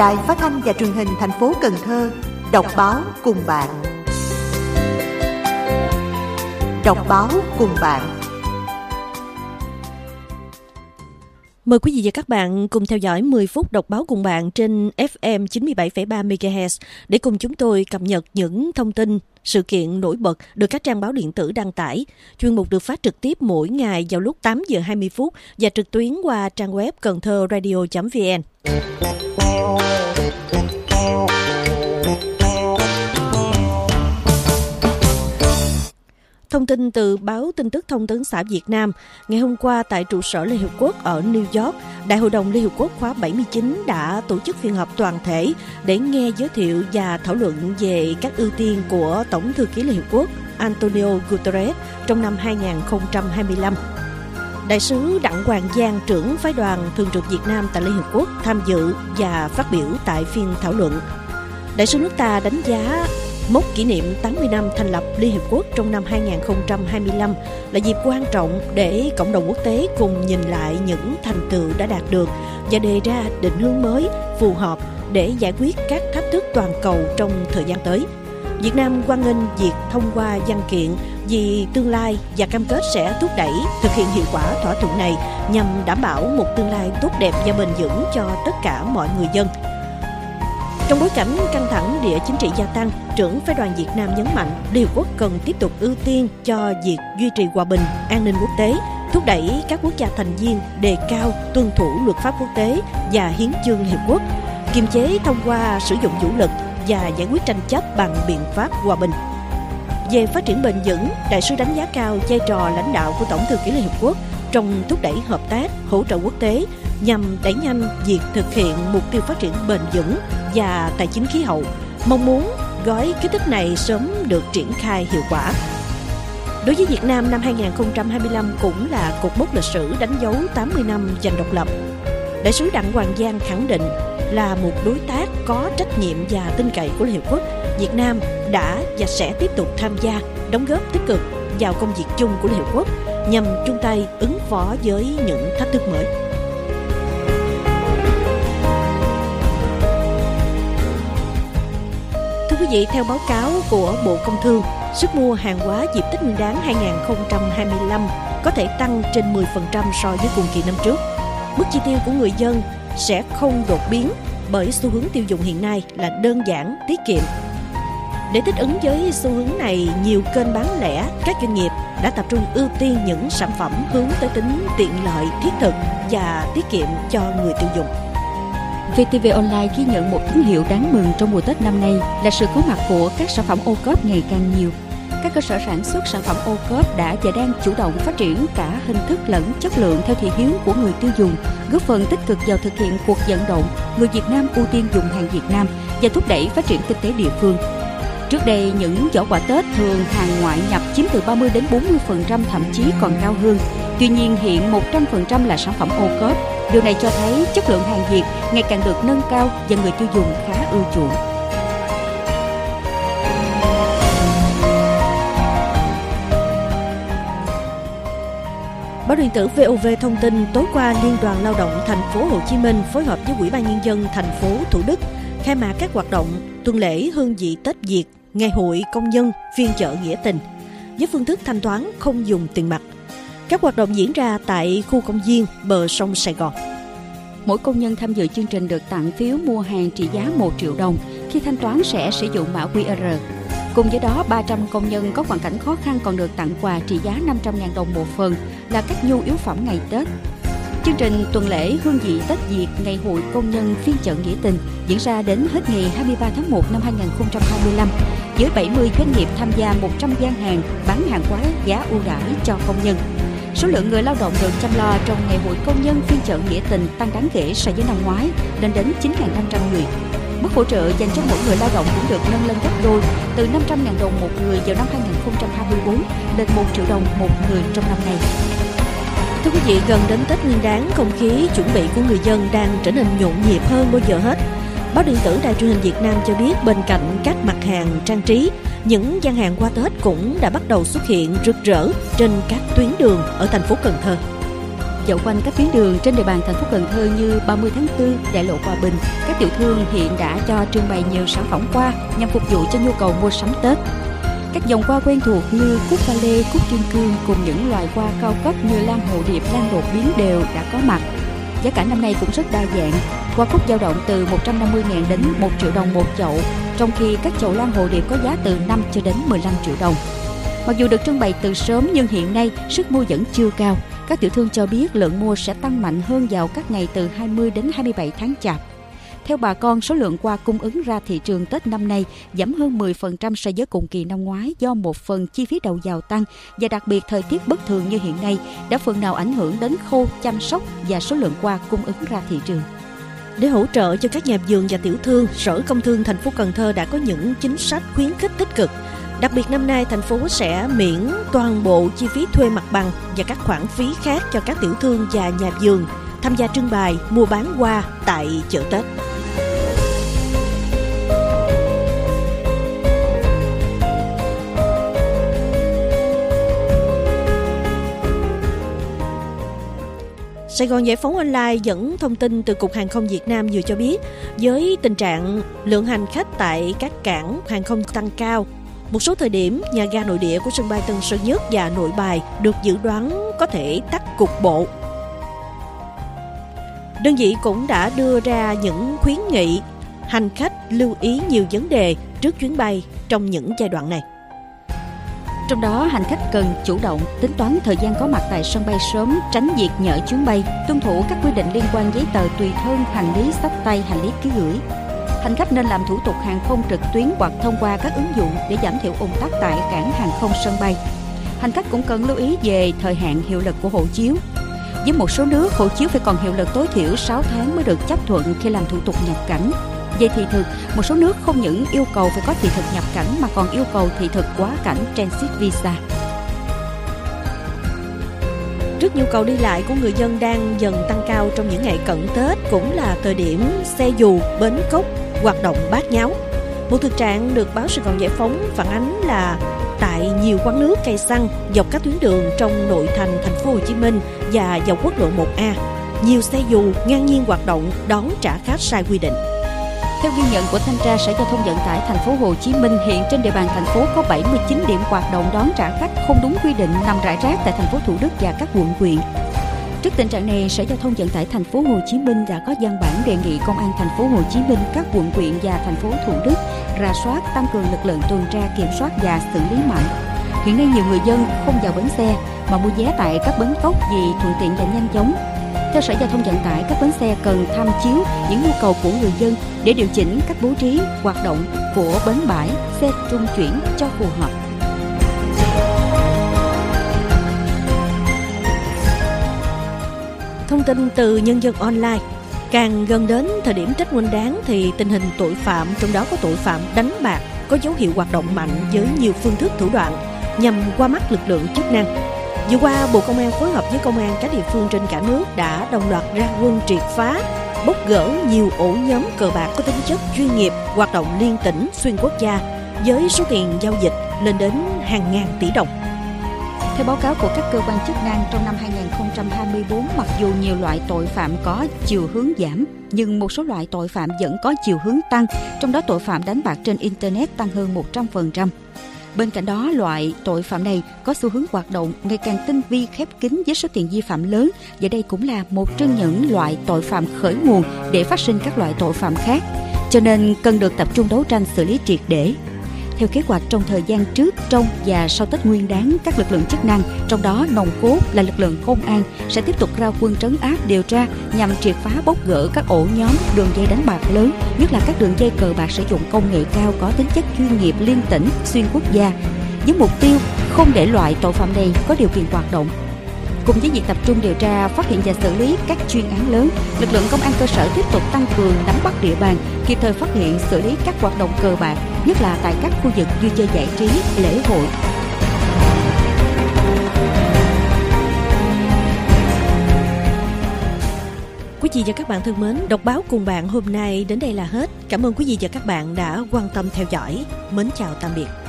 Đài Phát thanh và Truyền hình thành phố Cần Thơ đọc báo cùng bạn. Đọc báo cùng bạn. Mời quý vị và các bạn cùng theo dõi 10 phút đọc báo cùng bạn trên FM 97,3 MHz để cùng chúng tôi cập nhật những thông tin, sự kiện nổi bật được các trang báo điện tử đăng tải. Chuyên mục được phát trực tiếp mỗi ngày vào lúc 8 giờ 20 phút và trực tuyến qua trang web cầnthoradio.vn. Thông tin từ báo tin tức Thông tấn xã Việt Nam, ngày hôm qua tại trụ sở Liên Hiệp Quốc ở New York, Đại hội đồng Liên Hiệp Quốc khóa 79 đã tổ chức phiên họp toàn thể để nghe giới thiệu và thảo luận về các ưu tiên của Tổng thư ký Liên Hiệp Quốc Antonio Guterres trong năm 2025. Đại sứ Đặng Hoàng Giang, trưởng phái đoàn thường trực Việt Nam tại Liên Hiệp Quốc tham dự và phát biểu tại phiên thảo luận. Đại sứ nước ta đánh giá mốc kỷ niệm 80 năm thành lập Liên Hiệp Quốc trong năm 2025 là dịp quan trọng để cộng đồng quốc tế cùng nhìn lại những thành tựu đã đạt được và đề ra định hướng mới phù hợp để giải quyết các thách thức toàn cầu trong thời gian tới. Việt Nam hoan nghênh việc thông qua văn kiện vì tương lai và cam kết sẽ thúc đẩy thực hiện hiệu quả thỏa thuận này nhằm đảm bảo một tương lai tốt đẹp và bền vững cho tất cả mọi người dân. Trong bối cảnh căng thẳng địa chính trị gia tăng, trưởng phái đoàn Việt Nam nhấn mạnh Liên Hợp Quốc cần tiếp tục ưu tiên cho việc duy trì hòa bình, an ninh quốc tế, thúc đẩy các quốc gia thành viên đề cao tuân thủ luật pháp quốc tế và hiến chương Liên Hợp Quốc, kiềm chế thông qua sử dụng vũ lực và giải quyết tranh chấp bằng biện pháp hòa bình. Về phát triển bền vững, đại sứ đánh giá cao vai trò lãnh đạo của Tổng thư ký Liên Hợp Quốc trong thúc đẩy hợp tác, hỗ trợ quốc tế nhằm đẩy nhanh việc thực hiện mục tiêu phát triển bền vững và tài chính khí hậu, mong muốn gói kích thích này sớm được triển khai hiệu quả. Đối với Việt Nam, năm 2025 cũng là cột mốc lịch sử đánh dấu 80 năm giành độc lập. Đại sứ Đặng Hoàng Giang khẳng định là một đối tác có trách nhiệm và tin cậy của Liên Hợp Quốc, Việt Nam đã và sẽ tiếp tục tham gia, đóng góp tích cực vào công việc chung của Liên Hợp Quốc nhằm chung tay ứng phó với những thách thức mới. Thưa quý vị, theo báo cáo của Bộ Công Thương, sức mua hàng hóa dịp Tết Nguyên đán 2025 có thể tăng trên 10% so với cùng kỳ năm trước. Mức chi tiêu của người dân sẽ không đột biến bởi xu hướng tiêu dùng hiện nay là đơn giản, tiết kiệm. Để thích ứng với xu hướng này, nhiều kênh bán lẻ, các doanh nghiệp đã tập trung ưu tiên những sản phẩm hướng tới tính tiện lợi, thiết thực và tiết kiệm cho người tiêu dùng. VTV Online ghi nhận một tín hiệu đáng mừng trong mùa Tết năm nay là sự có mặt của các sản phẩm ô cốp ngày càng nhiều. Các cơ sở sản xuất sản phẩm ô cốp đã và đang chủ động phát triển cả hình thức lẫn chất lượng theo thị hiếu của người tiêu dùng, góp phần tích cực vào thực hiện cuộc vận động người Việt Nam ưu tiên dùng hàng Việt Nam và thúc đẩy phát triển kinh tế địa phương. Trước đây, những giỏ quà Tết thường hàng ngoại nhập chiếm từ 30 đến 40%, thậm chí còn cao hơn. Tuy nhiên, hiện 100% là sản phẩm ô cốp. Điều này cho thấy chất lượng hàng Việt ngày càng được nâng cao và người tiêu dùng khá ưa chuộng. Báo điện tử VOV thông tin tối qua Liên đoàn Lao động Thành phố Hồ Chí Minh phối hợp với Ủy ban Nhân dân thành phố Thủ Đức khai mạc các hoạt động tuần lễ hương vị Tết Việt, ngày hội công nhân, phiên chợ nghĩa tình với phương thức thanh toán không dùng tiền mặt. Các hoạt động diễn ra tại khu công viên bờ sông Sài Gòn. Mỗi công nhân tham dự chương trình được tặng phiếu mua hàng trị giá 1 triệu đồng, khi thanh toán sẽ sử dụng mã QR. Cùng với đó, 300 công nhân có hoàn cảnh khó khăn còn được tặng quà trị giá 500.000 đồng một phần là các nhu yếu phẩm ngày Tết. Chương trình tuần lễ hương vị Tết Việt, ngày hội công nhân, phiên chợ nghĩa tình diễn ra đến hết ngày 23 tháng 1 năm 2025 với 70 doanh nghiệp tham gia 100 gian hàng bán hàng hóa giá ưu đãi cho công nhân. Số lượng người lao động được chăm lo trong ngày hội công nhân, phiên chợ nghĩa tình tăng đáng kể so với năm ngoái, lên đến 9.500 người. Mức hỗ trợ dành cho mỗi người lao động cũng được nâng lên gấp đôi, từ 500.000 đồng một người vào năm 2024 lên 1 triệu đồng một người trong năm nay. Thưa quý vị, gần đến Tết Nguyên đán, không khí chuẩn bị của người dân đang trở nên nhộn nhịp hơn bao giờ hết. Báo điện tử Đài Truyền hình Việt Nam cho biết bên cạnh các mặt hàng trang trí, những gian hàng qua Tết cũng đã bắt đầu xuất hiện rực rỡ trên các tuyến đường ở thành phố Cần Thơ. Dạo quanh các tuyến đường trên địa bàn thành phố Cần Thơ như 30 tháng 4, đại lộ Hòa Bình, các tiểu thương hiện đã cho trưng bày nhiều sản phẩm hoa nhằm phục vụ cho nhu cầu mua sắm Tết. Các dòng hoa quen thuộc như cúc pha lê, cúc kim cương cùng những loài hoa cao cấp như lan hồ điệp, lan đột biến đều đã có mặt. Giá cả năm nay cũng rất đa dạng. Hoa cúc dao động từ 150.000 đến 1 triệu đồng một chậu, trong khi các chậu lan hồ điệp có giá từ 5 cho đến 15 triệu đồng. Mặc dù được trưng bày từ sớm nhưng hiện nay sức mua vẫn chưa cao. Các tiểu thương cho biết lượng mua sẽ tăng mạnh hơn vào các ngày từ 20 đến 27 tháng Chạp. Theo bà con, số lượng hoa cung ứng ra thị trường Tết năm nay giảm hơn 10% so với cùng kỳ năm ngoái do một phần chi phí đầu vào tăng và đặc biệt thời tiết bất thường như hiện nay đã phần nào ảnh hưởng đến khâu chăm sóc và số lượng hoa cung ứng ra thị trường. Để hỗ trợ cho các nhà vườn và tiểu thương, Sở Công Thương thành phố Cần Thơ đã có những chính sách khuyến khích tích cực. Đặc biệt năm nay, thành phố sẽ miễn toàn bộ chi phí thuê mặt bằng và các khoản phí khác cho các tiểu thương và nhà vườn tham gia trưng bày, mua bán hoa tại chợ Tết. Sài Gòn Giải phóng Online dẫn thông tin từ Cục Hàng không Việt Nam vừa cho biết, với tình trạng lượng hành khách tại các cảng hàng không tăng cao, một số thời điểm nhà ga nội địa của sân bay Tân Sơn Nhất và Nội Bài được dự đoán có thể tắc cục bộ. Đơn vị cũng đã đưa ra những khuyến nghị hành khách lưu ý nhiều vấn đề trước chuyến bay trong những giai đoạn này. Trong đó, hành khách cần chủ động tính toán thời gian có mặt tại sân bay sớm, tránh việc nhỡ chuyến bay, tuân thủ các quy định liên quan giấy tờ tùy thân, hành lý xách tay, hành lý ký gửi. Hành khách nên làm thủ tục hàng không trực tuyến hoặc thông qua các ứng dụng để giảm thiểu ùn tắc tại cảng hàng không sân bay. Hành khách cũng cần lưu ý về thời hạn hiệu lực của hộ chiếu. Với một số nước, hộ chiếu phải còn hiệu lực tối thiểu 6 tháng mới được chấp thuận khi làm thủ tục nhập cảnh. Về thị thực, một số nước không những yêu cầu phải có thị thực nhập cảnh mà còn yêu cầu thị thực quá cảnh transit visa. Trước nhu cầu đi lại của người dân đang dần tăng cao trong những ngày cận Tết, cũng là thời điểm xe dù, bến cóc hoạt động bát nháo. Một thực trạng được báo Sài Gòn Giải phóng phản ánh là tại nhiều quán nước, cây xăng dọc các tuyến đường trong nội thành thành phố Hồ Chí Minh và dọc quốc lộ 1A, nhiều xe dù ngang nhiên hoạt động đón trả khách sai quy định. Theo ghi nhận của Thanh tra Sở Giao thông Vận tải thành phố Hồ Chí Minh, hiện trên địa bàn thành phố có 79 điểm hoạt động đón trả khách không đúng quy định nằm rải rác tại thành phố Thủ Đức và các quận huyện. Trước tình trạng này, Sở Giao thông Vận tải thành phố Hồ Chí Minh đã có văn bản đề nghị Công an thành phố Hồ Chí Minh, các quận huyện và thành phố Thủ Đức rà soát, tăng cường lực lượng tuần tra kiểm soát và xử lý mạnh. Hiện nay nhiều người dân không vào bến xe mà mua vé tại các bến cóc vì thuận tiện và nhanh chóng. Theo Sở Giao thông Vận tải, các bến xe cần tham chiếu những nhu cầu của người dân để điều chỉnh cách bố trí hoạt động của bến bãi, xe trung chuyển cho phù hợp. Thông tin từ Nhân dân Online. Càng gần đến thời điểm Tết Nguyên đán thì tình hình tội phạm, trong đó có tội phạm đánh bạc, có dấu hiệu hoạt động mạnh với nhiều phương thức thủ đoạn nhằm qua mắt lực lượng chức năng. Vừa qua, Bộ Công an phối hợp với công an các địa phương trên cả nước đã đồng loạt ra quân triệt phá, bóc gỡ nhiều ổ nhóm cờ bạc có tính chất chuyên nghiệp, hoạt động liên tỉnh, xuyên quốc gia, với số tiền giao dịch lên đến hàng ngàn tỷ đồng. Theo báo cáo của các cơ quan chức năng, trong năm 2024, mặc dù nhiều loại tội phạm có chiều hướng giảm, nhưng một số loại tội phạm vẫn có chiều hướng tăng, trong đó tội phạm đánh bạc trên Internet tăng hơn 100%. Bên cạnh đó, loại tội phạm này có xu hướng hoạt động ngày càng tinh vi, khép kín với số tiền vi phạm lớn, và đây cũng là một trong những loại tội phạm khởi nguồn để phát sinh các loại tội phạm khác, cho nên cần được tập trung đấu tranh xử lý triệt để. Theo kế hoạch, trong thời gian trước, trong và sau Tết Nguyên đán, các lực lượng chức năng, trong đó nòng cốt là lực lượng công an, sẽ tiếp tục ra quân trấn áp, điều tra nhằm triệt phá, bóc gỡ các ổ nhóm đường dây đánh bạc lớn, nhất là các đường dây cờ bạc sử dụng công nghệ cao có tính chất chuyên nghiệp, liên tỉnh, xuyên quốc gia, với mục tiêu không để loại tội phạm này có điều kiện hoạt động. Cùng với việc tập trung điều tra, phát hiện và xử lý các chuyên án lớn, lực lượng công an cơ sở tiếp tục tăng cường nắm bắt địa bàn, kịp thời phát hiện, xử lý các hoạt động cờ bạc, nhất là tại các khu vực vui chơi giải trí, lễ hội. Quý vị và các bạn thân mến, đọc báo cùng bạn hôm nay đến đây là hết. Cảm ơn quý vị và các bạn đã quan tâm theo dõi. Mến chào tạm biệt.